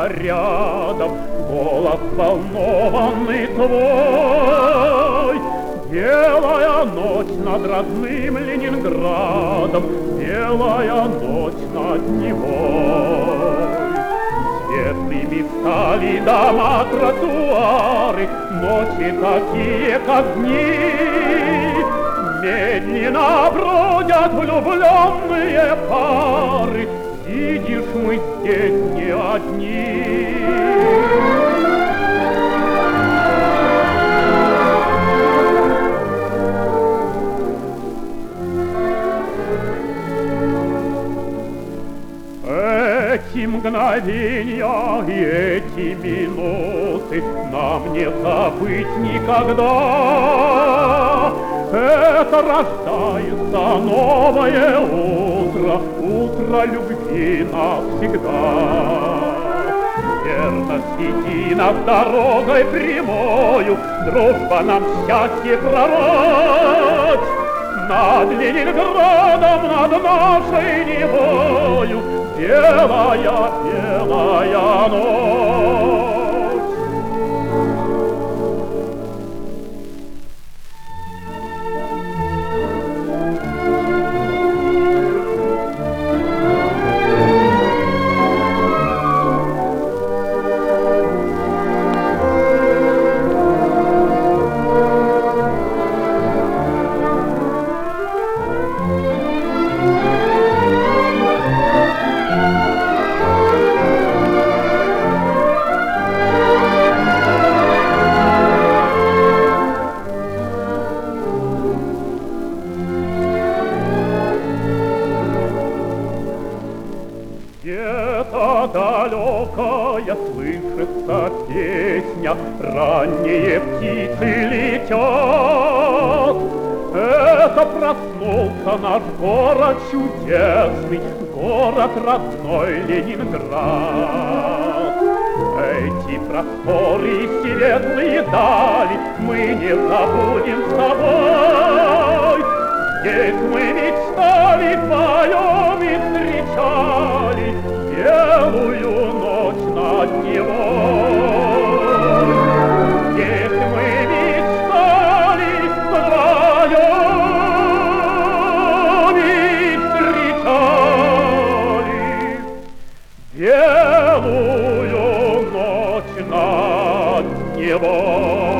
рядом, голос волнованный твой. Белая ночь над родным Ленинградом, белая ночь над Невой. Светлыми стали дома, тротуары, ночи такие, как дни. Медленно бродят влюбленные пары, видишь, мы здесь не одни. Эти мгновения и эти минуты нам не забыть никогда. Это рождается новое утро, утро любви навсегда. Верность едина дорогой прямою, дружба нам счастье пророчь. Над Ленинградом, над нашей Невою белая, белая ночь. Где-то далекая слышится песня, ранние птицы летят. Это проснулся наш город чудесный, город родной Ленинград. Эти просторы и светлые дали мы не забудем с тобой. Здесь мы мечтали, вдвоем и встречали белую ночь над Невой. Здесь мы мечтали, вдвоем и встречали белую ночь над Невой.